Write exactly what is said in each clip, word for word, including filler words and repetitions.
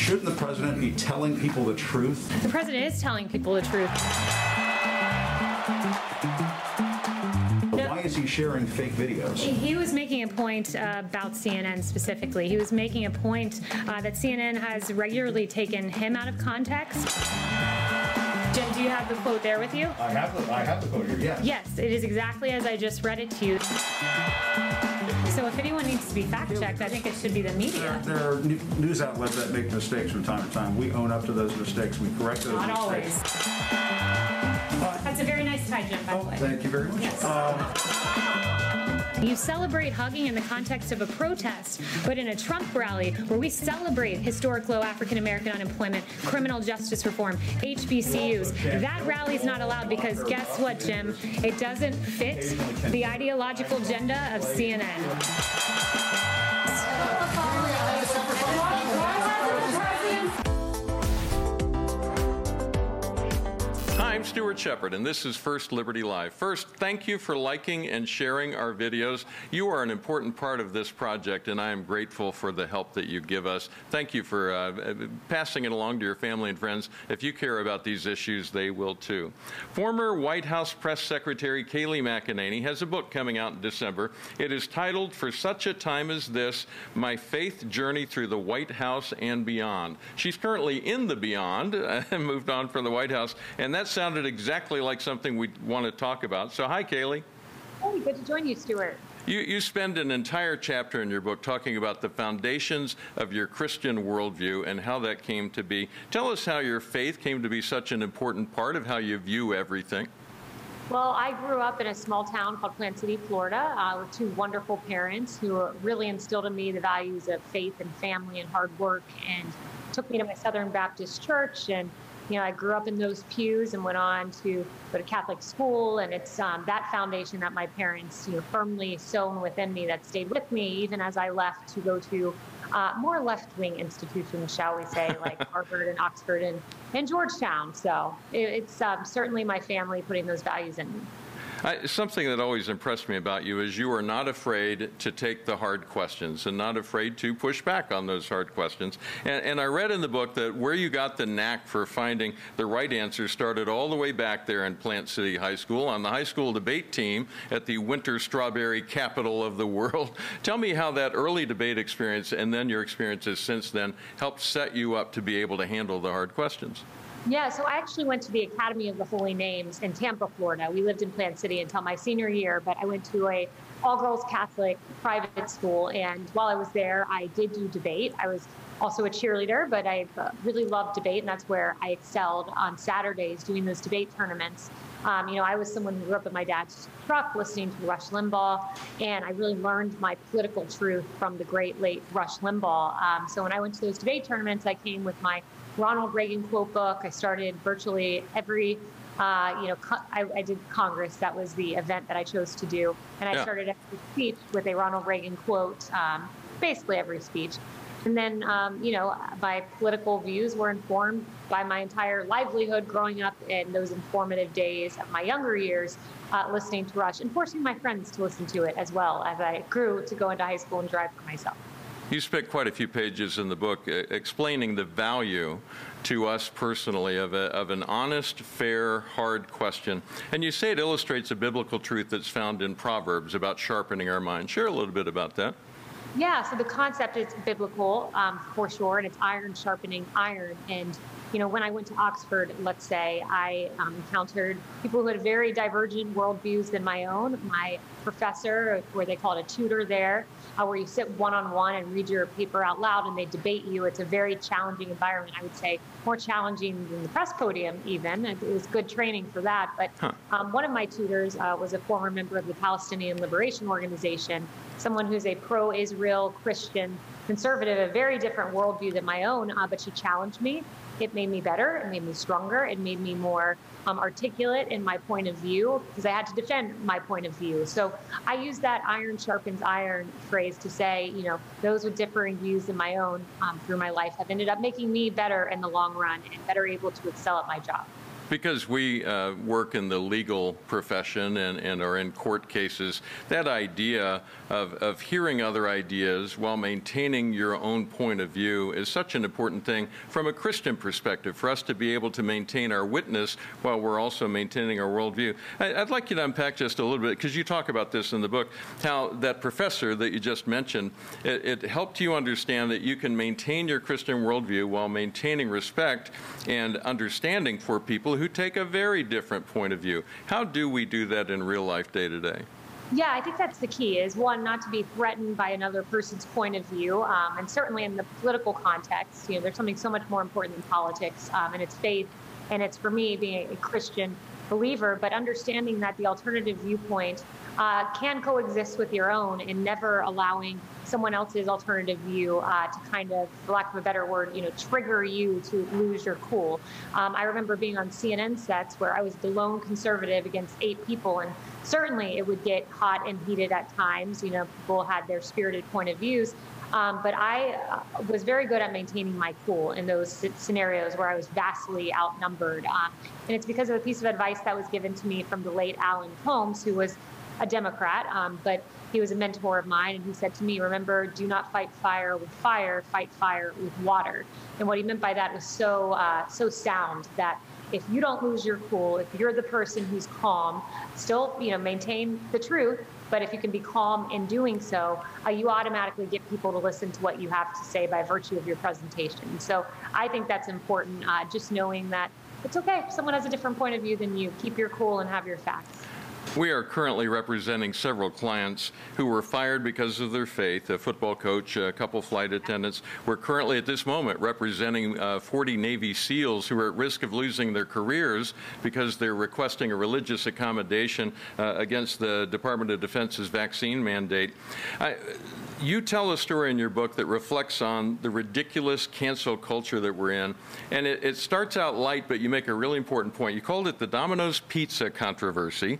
shouldn't the president be telling people the truth? The president is telling people the truth. Why is he sharing fake videos? He was making a point uh, about C N N specifically. He was making a point uh, that C N N has regularly taken him out of context. Jen, do you have the quote there with you? I have the, I have the quote here, yes. Yes, it is exactly as I just read it to you. So if anyone needs to be fact-checked, I think it should be the media. There, there are news outlets that make mistakes from time to time. We own up to those mistakes. We correct those Not mistakes. always. That's a very nice tie, Jim, by Oh, the way. thank you very much. Yes. Um, You celebrate hugging in the context of a protest, but in a Trump rally where we celebrate historic low African American unemployment, criminal justice reform, H B C Us, that rally's not allowed because guess what, Jim? It doesn't fit the ideological agenda of C N N. Hi, I'm Stuart Shepard, and this is First Liberty Live. First, thank you for liking and sharing our videos. You are an important part of this project, and I am grateful for the help that you give us. Thank you for uh, passing it along to your family and friends. If you care about these issues, they will too. Former White House Press Secretary Kayleigh McEnany has a book coming out in December. It is titled, For Such a Time as This, My Faith Journey Through the White House and Beyond. She's currently in the Beyond, uh, moved on from the White House, and that sounded exactly like something we want to talk about. So hi, Kayleigh. Hey, good to join you, Stuart. You, you spend an entire chapter in your book talking about the foundations of your Christian worldview and how that came to be. Tell us how your faith came to be such an important part of how you view everything. Well, I grew up in a small town called Plant City, Florida, uh, with two wonderful parents who really instilled in me the values of faith and family and hard work, and took me to my Southern Baptist church. And you know, I grew up in those pews and went on to go to Catholic school, and it's um, that foundation that my parents, you know, firmly sown within me that stayed with me even as I left to go to uh, more left-wing institutions, shall we say, like Harvard and Oxford and, and Georgetown. So it, it's um, certainly my family putting those values in me. I, something that always impressed me about you is you are not afraid to take the hard questions and not afraid to push back on those hard questions. And, and I read in the book that where you got the knack for finding the right answer started all the way back there in Plant City High School on the high school debate team at the winter strawberry capital of the world. Tell me how that early debate experience and then your experiences since then helped set you up to be able to handle the hard questions. Yeah, so I actually went to the Academy of the Holy Names in Tampa, Florida. We lived in Plant City until my senior year, but I went to a all-girls Catholic private school, and while I was there, I did do debate. I was also a cheerleader, but I uh, really loved debate, and that's where I excelled on Saturdays doing those debate tournaments. Um, you know, I was someone who grew up in my dad's truck listening to Rush Limbaugh, and I really learned my political truth from the great late Rush Limbaugh. Um, so when I went to those debate tournaments, I came with my Ronald Reagan quote book. I started virtually every, uh, you know, co- I, I did Congress. That was the event that I chose to do. And I Yeah. started every speech with a Ronald Reagan quote, um, basically every speech. And then, um, you know, my political views were informed by my entire livelihood growing up in those informative days of my younger years, uh, listening to Rush and forcing my friends to listen to it as well as I grew to go into high school and drive for myself. You spent quite a few pages in the book uh, explaining the value to us personally of, a, of an honest, fair, hard question. And you say it illustrates a biblical truth that's found in Proverbs about sharpening our mind. Share a little bit about that. Yeah, so the concept is biblical, um, for sure, and it's iron sharpening iron. And, you know, when I went to Oxford, let's say, I um, encountered people who had very divergent worldviews than my own. My professor, or they call it a tutor there, uh, where you sit one-on-one and read your paper out loud and they debate you. It's a very challenging environment, I would say, more challenging than the press podium even. It was good training for that. But Huh. um, one of my tutors uh, was a former member of the Palestinian Liberation Organization, someone who's a pro-Israel Christian conservative, a very different worldview than my own, uh, but she challenged me. It made me better. It made me stronger. It made me more um, articulate in my point of view because I had to defend my point of view. So I use that iron sharpens iron phrase to say, you know, those with differing views than my own um, through my life have ended up making me better in the long run and better able to excel at my job. Because we uh, work in the legal profession and, and are in court cases, that idea of, of hearing other ideas while maintaining your own point of view is such an important thing from a Christian perspective, for us to be able to maintain our witness while we're also maintaining our worldview. I, I'd like you to unpack just a little bit, because you talk about this in the book, how that professor that you just mentioned, it, it helped you understand that you can maintain your Christian worldview while maintaining respect and understanding for people who take a very different point of view. How do we do that in real life day to day? Yeah, I think that's the key, is one, not to be threatened by another person's point of view. Um, and certainly in the political context, you know, there's something so much more important than politics, um, and it's faith. And it's, for me, being a Christian believer, but understanding that the alternative viewpoint uh, can coexist with your own, and never allowing someone else's alternative view uh, to kind of, for lack of a better word, you know, trigger you to lose your cool. Um, I remember being on C N N sets where I was the lone conservative against eight people, and certainly it would get hot and heated at times. You know, people had their spirited point of views. Um, but I uh, was very good at maintaining my cool in those scenarios where I was vastly outnumbered. Um, and it's because of a piece of advice that was given to me from the late Alan Combs, who was a Democrat, um, but he was a mentor of mine. And he said to me, remember, do not fight fire with fire, fight fire with water. And what he meant by that was so, uh, so sound, that if you don't lose your cool, if you're the person who's calm, still, you know, maintain the truth, but if you can be calm in doing so, uh, you automatically get people to listen to what you have to say by virtue of your presentation. So I think that's important, uh, just knowing that it's okay if someone has a different point of view than you. Keep your cool and have your facts. We are currently representing several clients who were fired because of their faith, a football coach, a couple flight attendants. We're currently at this moment representing uh, forty Navy SEALs who are at risk of losing their careers because they're requesting a religious accommodation uh, against the Department of Defense's vaccine mandate. I, you tell a story in your book that reflects on the ridiculous cancel culture that we're in, and it, it starts out light, but you make a really important point. You called it the Domino's Pizza controversy.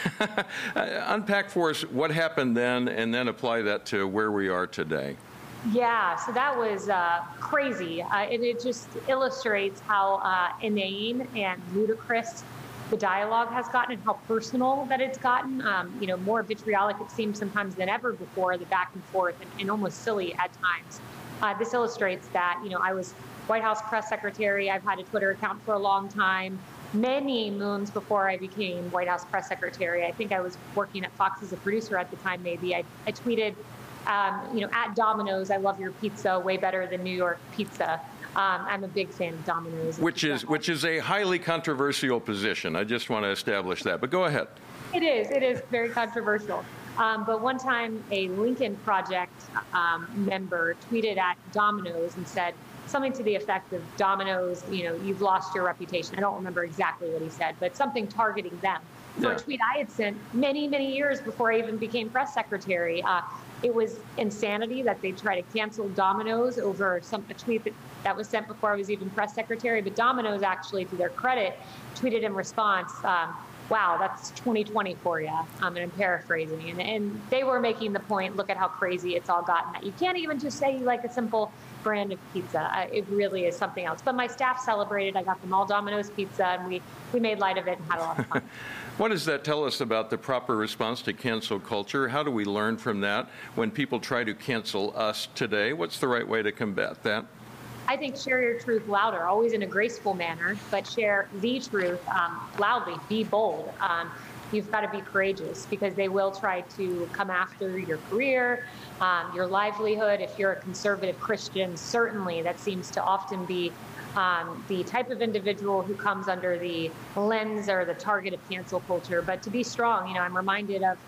Unpack for us what happened then, and then apply that to where we are today. Yeah, so that was uh, crazy. Uh, and it just illustrates how uh, inane and ludicrous the dialogue has gotten, and how personal that it's gotten. Um, you know, more vitriolic it seems sometimes than ever before, the back and forth, and, and almost silly at times. Uh, this illustrates that, you know, I was White House press secretary. I've had a Twitter account for a long time. Many moons before I became White House press secretary. I think I was working at Fox as a producer at the time, maybe. I, I tweeted, um, you know, at Domino's, I love your pizza, way better than New York pizza. Um, I'm a big fan of Domino's. Which is, which is a highly controversial position. I just want to establish that, but go ahead. It is. It is very controversial. Um, but one time, a Lincoln Project um, member tweeted at Domino's and said something to the effect of, Domino's, you know, you've lost your reputation. I don't remember exactly what he said, but something targeting them. For yeah. a tweet I had sent many, many years before I even became press secretary. Uh, it was insanity that they try to cancel Domino's over some a tweet that, that was sent before I was even press secretary. But Domino's actually, to their credit, tweeted in response, um, wow, that's twenty twenty for you. Um, and I'm paraphrasing. And, and they were making the point, look at how crazy it's all gotten, that you can't even just say you like a simple brand of pizza. Uh, it really is something else. But my staff celebrated. I got them all Domino's pizza, and we, we made light of it and had a lot of fun. What does that tell us about the proper response to cancel culture? How do we learn from that when people try to cancel us today? What's the right way to combat that? I think share your truth louder, always in a graceful manner, but share the truth um, loudly. Be bold. Um, you've got to be courageous, because they will try to come after your career, um, your livelihood. If you're a conservative Christian, certainly that seems to often be um, the type of individual who comes under the lens or the target of cancel culture. But to be strong, you know, I'm reminded of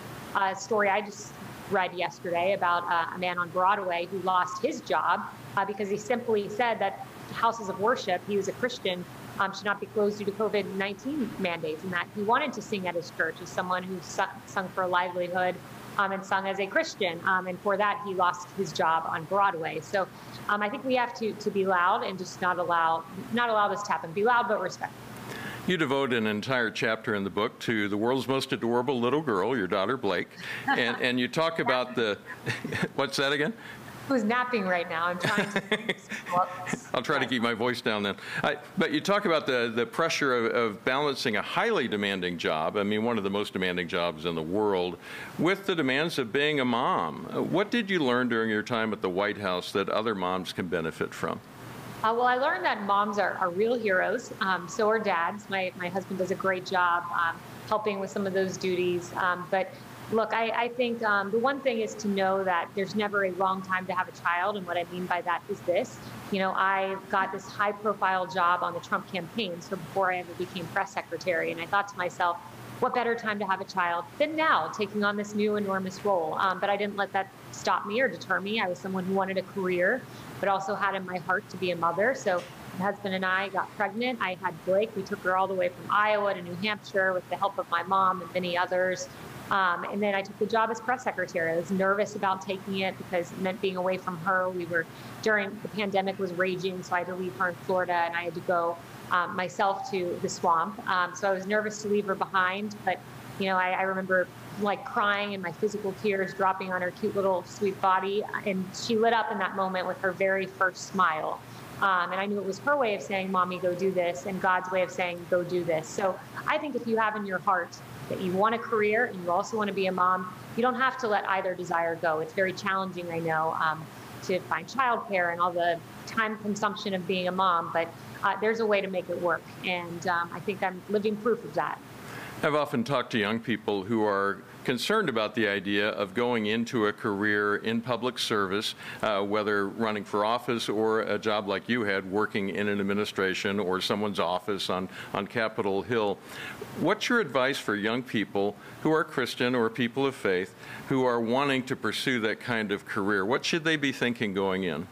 a story I just read yesterday about uh, a man on Broadway who lost his job uh, because he simply said that houses of worship, he was a Christian, um, should not be closed due to COVID nineteen mandates, and that he wanted to sing at his church as someone who sung, sung for a livelihood um, and sung as a Christian. Um, and for that, he lost his job on Broadway. So um, I think we have to, to be loud and just not allow, not allow this to happen. Be loud, but respectful. You devote an entire chapter in the book to the world's most adorable little girl, your daughter, Blake. And, and you talk about the, what's that again? who's napping right now. I'm trying to. I'll try to keep my voice down then. I, but you talk about the, the pressure of, of balancing a highly demanding job, I mean, one of the most demanding jobs in the world, with the demands of being a mom. What did you learn during your time at the White House that other moms can benefit from? Uh, well, I learned that moms are, are real heroes. Um, so are dads. My, my husband does a great job um, helping with some of those duties. Um, but Look, I, I think um, the one thing is to know that there's never a wrong time to have a child. And what I mean by that is this. You know, I got this high profile job on the Trump campaign. So before I ever became press secretary, and I thought to myself, what better time to have a child than now, taking on this new enormous role. Um, but I didn't let that stop me or deter me. I was someone who wanted a career, but also had in my heart to be a mother. So my husband and I got pregnant. I had Blake. We took her all the way from Iowa to New Hampshire with the help of my mom and many others. Um, and then I took the job as press secretary. I was nervous about taking it because it meant being away from her. We were, during the pandemic was raging, so I had to leave her in Florida, and I had to go um, myself to the swamp. Um, so I was nervous to leave her behind, but you know, I, I remember like crying and my physical tears dropping on her cute little sweet body, and she lit up in that moment with her very first smile. Um, and I knew it was her way of saying, Mommy, go do this, and God's way of saying, go do this. So I think if you have in your heart that you want a career and you also want to be a mom, you don't have to let either desire go. It's very challenging, I know, um, to find childcare and all the time consumption of being a mom, but uh, there's a way to make it work. And um, I think I'm living proof of that. I've often talked to young people who are concerned about the idea of going into a career in public service, uh, whether running for office or a job like you had, working in an administration or someone's office on, on Capitol Hill. What's your advice for young people who are Christian or people of faith who are wanting to pursue that kind of career? What should they be thinking going in?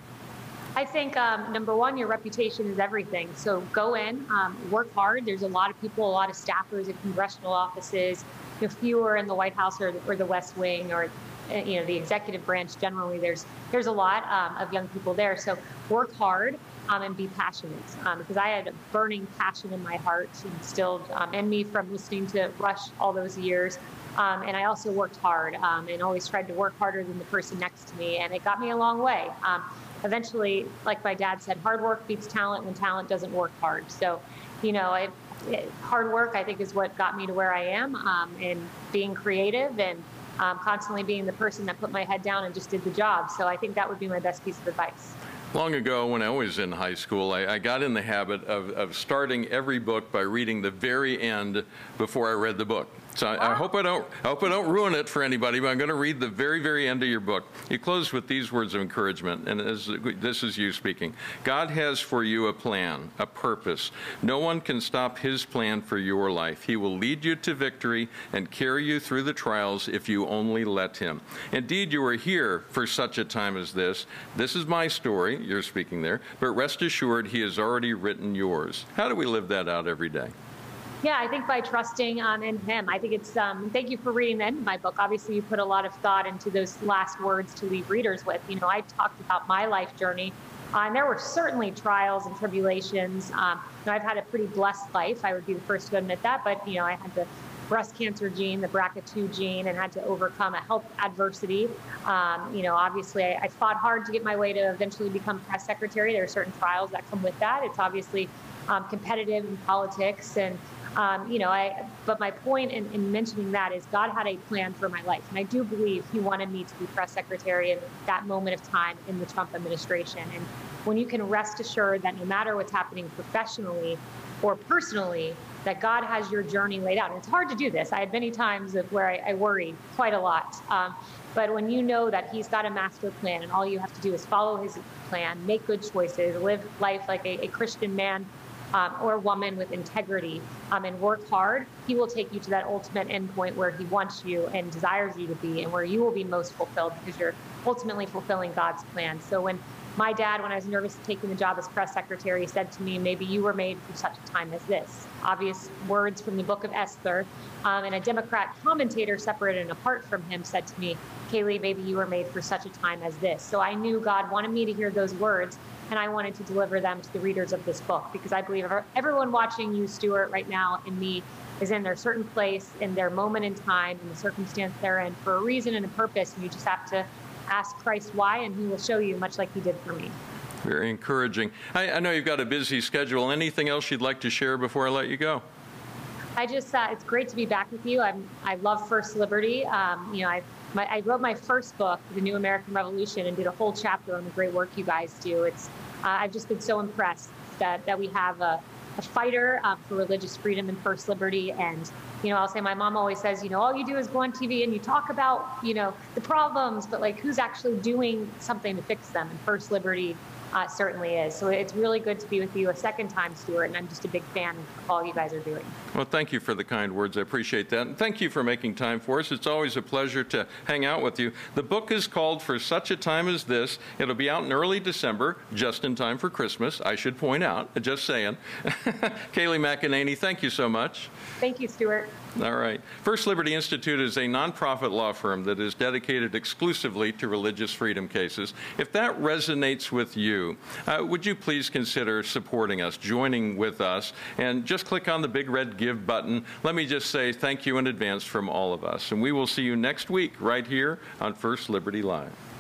I think, um, number one, your reputation is everything. So go in, um, work hard. There's a lot of people, a lot of staffers at congressional offices, you know, fewer in the White House or, or the West Wing or, you know, the executive branch. Generally, there's there's a lot um, of young people there. So work hard um, and be passionate, um, because I had a burning passion in my heart instilled um, in me from listening to Rush all those years. Um, and I also worked hard um, and always tried to work harder than the person next to me. And it got me a long way. Um, Eventually, like my dad said, hard work beats talent when talent doesn't work hard. So, you know, it, it, hard work, I think, is what got me to where I am, um, and being creative and um, constantly being the person that put my head down and just did the job. So I think that would be my best piece of advice. Long ago, when I was in high school, I, I got in the habit of, of starting every book by reading the very end before I read the book. So I, I hope I don't I hope I don't ruin it for anybody, but I'm going to read the very, very end of your book. You close with these words of encouragement, and as, this is you speaking. God has for you a plan, a purpose. No one can stop his plan for your life. He will lead you to victory and carry you through the trials if you only let him. Indeed, you are here for such a time as this. This is my story, you're speaking there, but rest assured he has already written yours. How do we live that out every day? Yeah, I think by trusting um, in him. I think it's, um, thank you for reading the end of my book. Obviously, you put a lot of thought into those last words to leave readers with. You know, I talked about my life journey, uh, and there were certainly trials and tribulations. Um, you know, I've had a pretty blessed life. I would be the first to admit that. But, you know, I had the breast cancer gene, the B R C A two gene, and had to overcome a health adversity. Um, you know, obviously, I, I fought hard to get my way to eventually become press secretary. There are certain trials that come with that. It's obviously um, competitive in politics, and Um, you know, I, but my point in, in mentioning that is God had a plan for my life. And I do believe he wanted me to be press secretary at that moment of time in the Trump administration. And when you can rest assured that no matter what's happening professionally or personally, that God has your journey laid out. And it's hard to do this. I had many times of where I, I worried quite a lot. Um, but when you know that he's got a master plan and all you have to do is follow his plan, make good choices, live life like a, a Christian man Um, or a woman with integrity, um, and work hard, he will take you to that ultimate endpoint where he wants you and desires you to be, and where you will be most fulfilled because you're ultimately fulfilling God's plan. So when my dad, when I was nervous taking the job as press secretary, said to me, maybe you were made for such a time as this. Obvious words from the book of Esther. Um, and a Democrat commentator separate and apart from him said to me, Kaylee, maybe you were made for such a time as this. So I knew God wanted me to hear those words, and I wanted to deliver them to the readers of this book, because I believe everyone watching you, Stuart, right now, and me, is in their certain place, in their moment in time, in the circumstance they're in, for a reason and a purpose, and you just have to ask Christ why, and he will show you, much like he did for me. Very encouraging. I, I know you've got a busy schedule. Anything else you'd like to share before I let you go? I just, uh, it's great to be back with you. I'm, I love First Liberty. Um, you know, I, my, I wrote my first book, The New American Revolution, and did a whole chapter on the great work you guys do. It's, uh, I've just been so impressed that, that we have a, a fighter uh, for religious freedom in First Liberty. And, you know, I'll say, my mom always says, you know, all you do is go on T V and you talk about, you know, the problems, but like who's actually doing something to fix them? And First Liberty Uh, certainly is. So it's really good to be with you a second time, Stuart, and I'm just a big fan of all you guys are doing. Well, thank you for the kind words. I appreciate that. And thank you for making time for us. It's always a pleasure to hang out with you. The book is called For Such a Time as This. It'll be out in early December, just in time for Christmas, I should point out. Just saying. Kayleigh McEnany, thank you so much. Thank you, Stuart. All right. First Liberty Institute is a nonprofit law firm that is dedicated exclusively to religious freedom cases. If that resonates with you, uh, would you please consider supporting us, joining with us, and just click on the big red Give button. Let me just say thank you in advance from all of us. And we will see you next week right here on First Liberty Live.